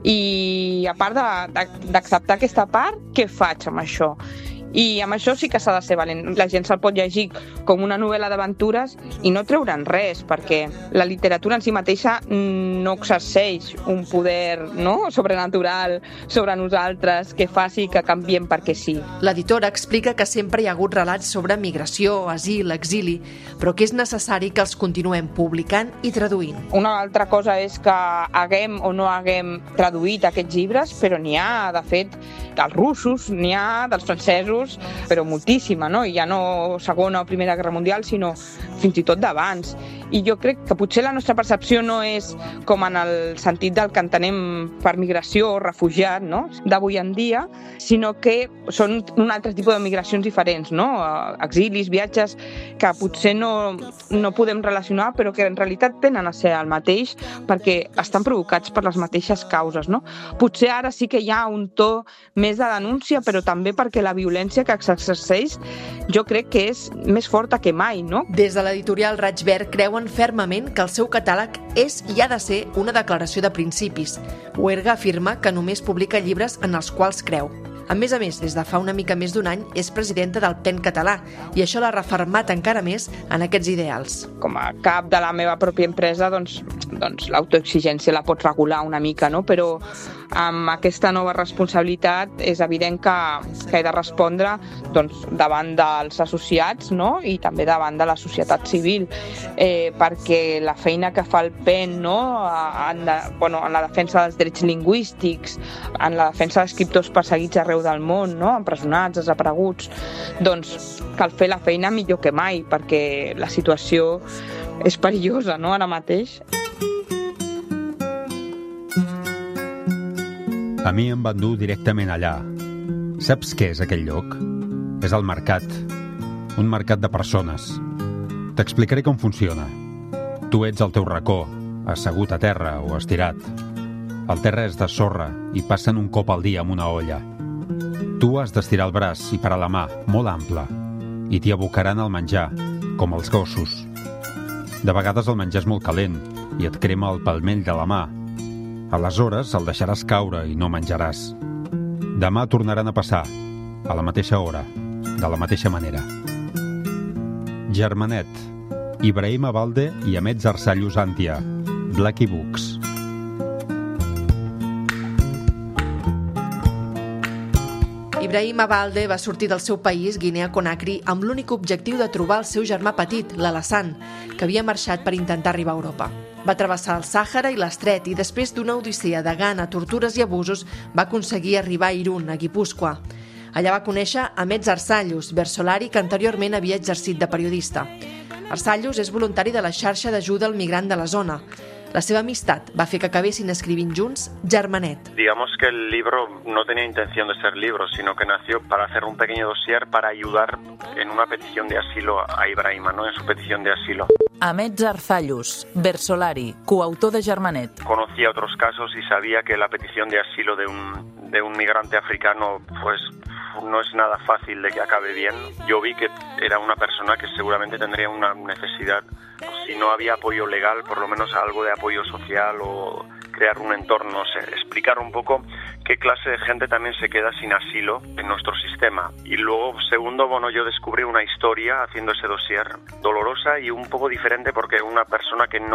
I a part d'acceptar aquesta part, què faig amb això? I amb això sí que s'ha de ser valent. La gent se'l pot llegir com una novel·la d'aventures i no treure'n res, perquè la literatura en si mateixa no exerceix un poder, no?, sobrenatural sobre nosaltres que faci que canviem perquè sí. L'editora explica que sempre hi ha hagut relats sobre migració, asil, exili, però que és necessari que els continuem publicant i traduint. Una altra cosa és que haguem o no haguem traduït aquests llibres, però n'hi ha, de fet, dels russos, n'hi ha dels francesos, però moltíssima, no? I ja no Segona o Primera Guerra Mundial, sinó fins i tot d'abans. I jo crec que potser la nostra percepció no és com en el sentit del que entenem per migració o refugiat, no?, d'avui en dia, sinó que són un altre tipus de migracions diferents, no?, exilis, viatges, que potser no podem relacionar, però que en realitat tenen a ser el mateix perquè estan provocats per les mateixes causes, no? Potser ara sí que hi ha un to més de denúncia, però també perquè la violència que s'exerceix jo crec que és més forta que mai, no? Des de l'editorial Raig Verd creuen fermament que el seu catàleg és i ha de ser una declaració de principis. Huerga afirma que només publica llibres en els quals creu. A més, des de fa una mica més d'un any, és presidenta del PEN català i això l'ha refermat encara més en aquests ideals. Com a cap de la meva pròpia empresa, doncs l'autoexigència la pots regular una mica, no? Però amb aquesta nova responsabilitat és evident que he de respondre davant dels associats, no?, i també davant de la societat civil, perquè la feina que fa el PEN, no?, en la defensa dels drets lingüístics, en la defensa d'escriptors perseguits arreu del món, no?, empresonats, desapareguts, doncs cal fer la feina millor que mai, perquè la situació és perillosa, no?, ara mateix. A mi em van dur directament allà. Saps què és aquell lloc? És el mercat. Un mercat de persones. T'explicaré com funciona. Tu ets al teu racó, assegut a terra o estirat. El terra és de sorra i passen un cop al dia amb una olla. Tu has d'estirar el braç i parar la mà, molt ample, i t'hi abocaran el menjar, com els gossos. De vegades el menjar és molt calent i et crema el palmell de la mà. Aleshores el deixaràs caure i no menjaràs. Demà tornaran a passar, a la mateixa hora, de la mateixa manera. Germanet, Ibrahim Abalde i Ahmed Zarsallos Antia, Blackie Books. Ibrahim Abalde va sortir del seu país, Guinea Conakry, amb l'únic objectiu de trobar el seu germà petit, l'Alassane, que havia marxat per intentar arribar a Europa. Va travessar el Sàhara i l'Estret i després d'una odissea de gana, tortures i abusos va aconseguir arribar a Irún, a Guipúscoa. Allà va conèixer Ahmed Arsallus, versolari que anteriorment havia exercit de periodista. Arsallus és voluntari de la xarxa d'ajuda al migrant de la zona. La seva amistat va fer que acabessin escrivint junts Germanet. Digamos que el libro no tenía intención de ser libro, sino que nació para hacer un pequeño dossier para ayudar en una petición de asilo a Ibrahima, ¿no? En su petición de asilo. Ahmed Arsallus, versolari, coautor de Germanet. Conocía otros casos y sabía que la petición de asilo de un migrante africano, pues no es nada fácil de que acabe bien. Yo vi que era una persona que seguramente tendría una necesidad, si no había apoyo legal, por lo menos algo de apoyo social o crear un entorno, no sé, explicar un poco qué clase de gente también se queda sin asilo en nuestro sistema. Y luego, segundo, bueno, yo descubrí una historia haciendo ese dossier dolorosa y un poco diferente porque una persona que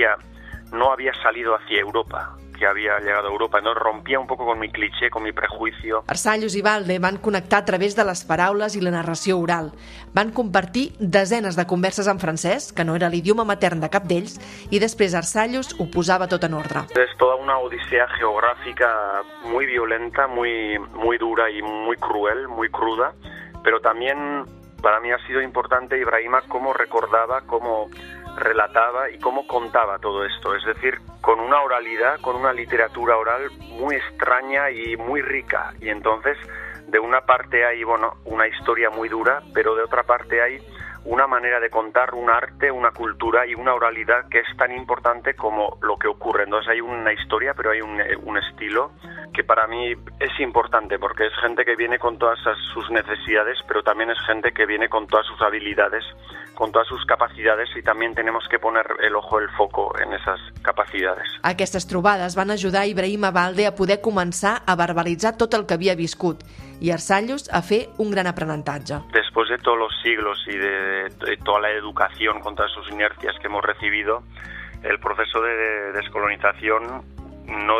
no había salido hacia Europa, que havia llegat a Europa, no rompia un poco con mi cliché, con mi prejuicio. Arsallus i Balde van connectar a través de les paraules i la narració oral. Van compartir desenes de converses en francès, que no era l'idioma matern de cap d'ells, i després Arsallus ho posava tot en ordre. Es toda una odisea geográfica muy violenta, muy dura y muy cruel, muy cruda, pero también para mí ha sido importante Ibrahima cómo recordaba, cómo relataba y cómo contaba todo esto, es decir, con una oralidad, con una literatura oral muy extraña y muy rica. Y entonces, de una parte hay, bueno, una historia muy dura, pero de otra parte hay una manera de contar, un arte, una cultura y una oralidad que es tan importante como lo que ocurre. Entonces hay una historia, pero hay un estilo que para mí es importante porque es gente que viene con todas sus necesidades, pero también es gente que viene con todas sus habilidades, con todas sus capacidades y también tenemos que poner el ojo, el foco en esas capacidades. Aquestes trobades van ajudar Ibrahim Abalde a poder començar a verbalitzar tot el que havia viscut i Arsallus a fer un gran aprenentatge. Después de todos los siglos y de toda la educación con todas sus inercias que hemos recibido, el proceso de descolonización, no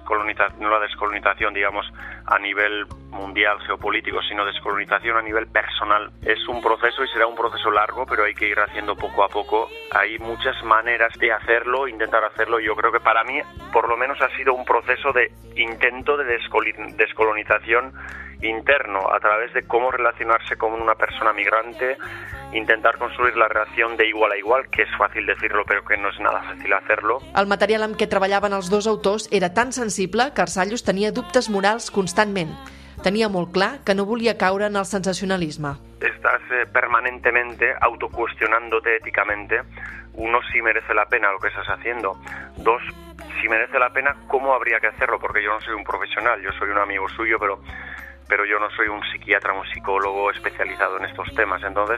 la descolonización, digamos, a nivel mundial geopolítico, sino descolonización a nivel personal. Es un proceso y será un proceso largo, pero hay que ir haciendo poco a poco. Hay muchas maneras de hacerlo, intentar hacerlo. Yo creo que para mí, por lo menos, ha sido un proceso de intento de descolonización interno, a través de cómo relacionarse con una persona migrante, intentar construir la relación de igual a igual, que es fàcil decirlo, però que no és nada fàcil hacerlo. El material amb què treballaven els dos autors era tan sensible que Arsallus tenia dubtes morals constantment. Tenia molt clar que no volia caure en el sensacionalisme. Estás permanentemente autocuestionándote éticamente. Uno, si merece la pena lo que estás haciendo. Dos, si merece la pena, cómo habría que hacerlo, porque yo no soy un profesional, yo soy un amigo suyo, pero yo no soy un psiquiatra, un psicólogo especializado en estos temas. Entonces,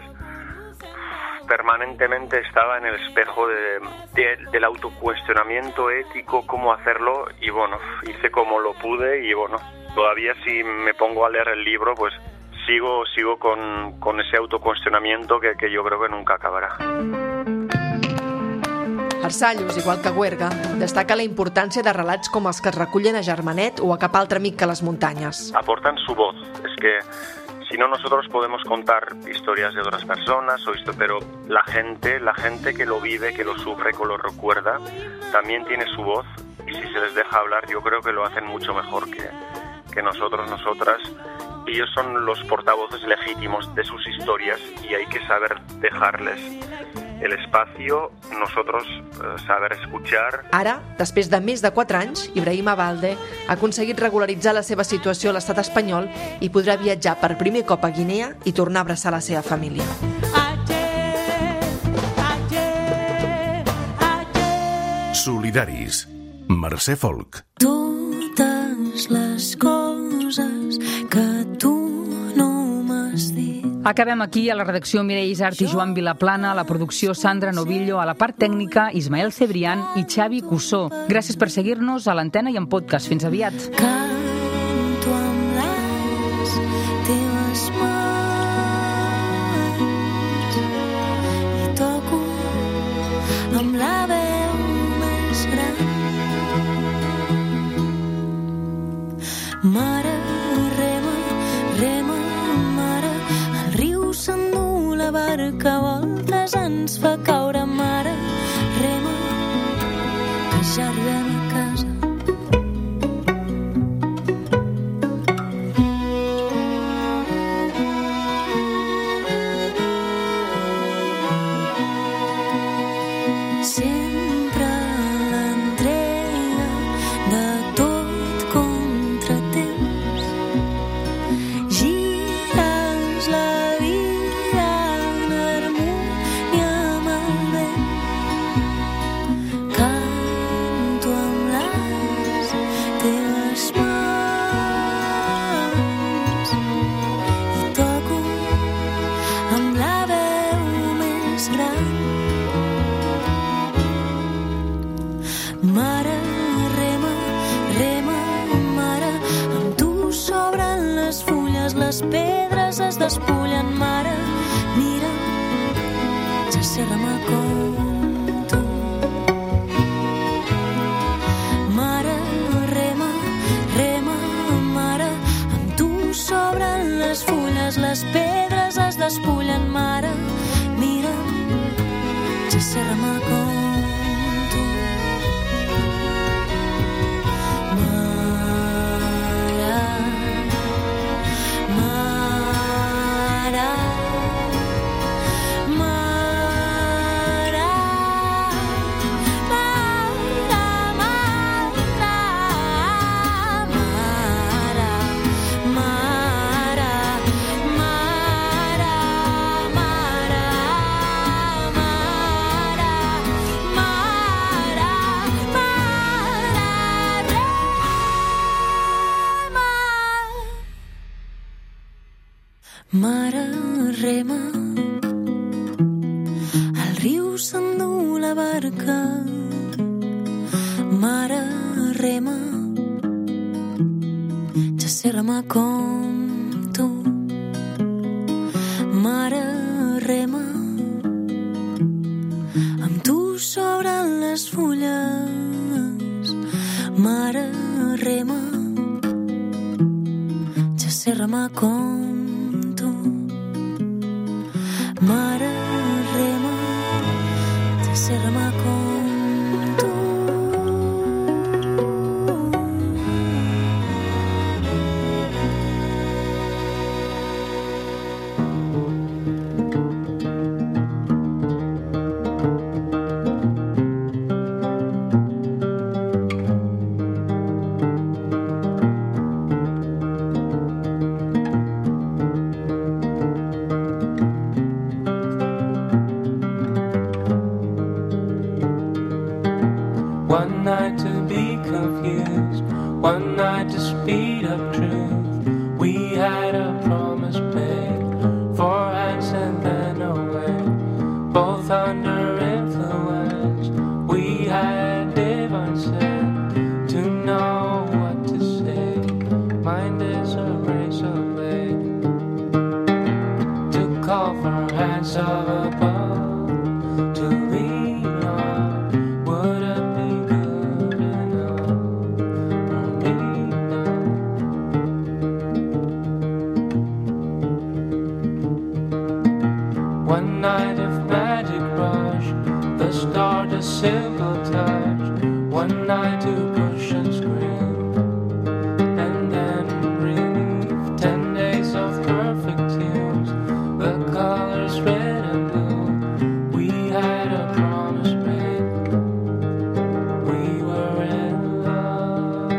permanentemente estaba en el espejo del autocuestionamiento ético, cómo hacerlo, y bueno, hice como lo pude, y bueno, todavía si me pongo a leer el libro, pues sigo con ese autocuestionamiento que yo creo que nunca acabará. Arsallus, igual que Huerga, destaca la importància de relats com els que es recullen a Germanet o a Cap altre amic que les muntanyes. Aportan su voz. Es que si no, nosotros podemos contar historias de otras personas, pero la gente que lo vive, que lo sufre, que lo recuerda, también tiene su voz, y si se les deja hablar, yo creo que lo hacen mucho mejor que nosotros, nosotras. Ellos son los portavoces legítimos de sus historias y hay que saber dejarles el espacio, nosotros saber escuchar. Ara, després de més de 4 anys, Ibrahim Abalde ha aconseguit regularitzar la seva situació a l'estat espanyol i podrà viatjar per primer cop a Guinea i tornar a abraçar la seva família. Solidaris. Mercè Folk. Totes les coses que tu no m'has dit. Acabem aquí. A la redacció Mireia Isart i Joan Vilaplana, a la producció Sandra Novillo, a la part tècnica Ismael Cebrián i Xavi Cussó. Gràcies per seguir-nos a l'antena i en podcast. Fins aviat. Canto amb les teves mans i toco amb la veu més gran. Mare, rema, rema. barca a voltes ens fa caure, mare, rema, que ja arribem a casa. Sempre l'entrega de tot contratemps. Gires la vida en harmonia amb el vent. Canto amb les teves mans i toco amb la veu més gran. Mare, rema, rema, mare, amb tu s'obren les fulles, les pedres es despullen, mare, mira, ja sé remar com tu. Mare, rema, rema, mare, amb tu s'obren les fulles, les pedres es despullen, mare, mira, ja sé remar com tu. Mare, rema, el riu s'endú la barca. Mare, rema, ja sé remar com tu. Mare, rema, amb tu s'obren les fulles. Mare, rema, ja sé remar com mare, rema, ja sé remar com tu. One night to be confused, one night to speed up truth. We had a promise made, 4 hands and then away, both under influence. We had divine sense to know what to say. Mind is a razor blade to call for hands of above, to lean on. Would it be good enough for me now? One night of magic rush, the start a simple touch. One night to push and scream, and then relief. 10 days of perfect tunes, the colors red and blue. We had a promise made, we were in love.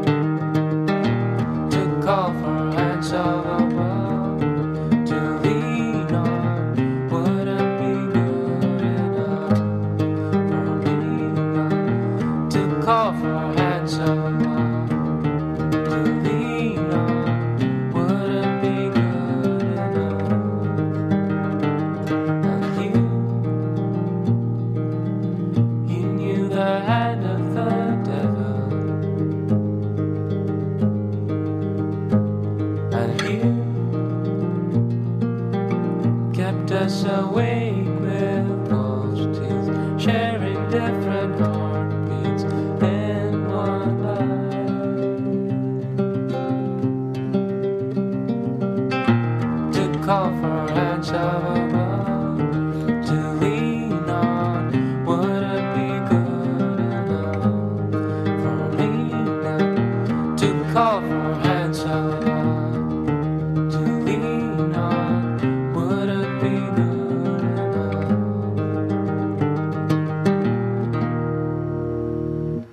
To call for hands of above, to lean on. Would it be good enough for me now? To call for hands of above, to lean on. Would it be good enough? And you knew the hand of the devil, and you kept us awake with false teeth, sharing different heartbeats in one life. To call for hands of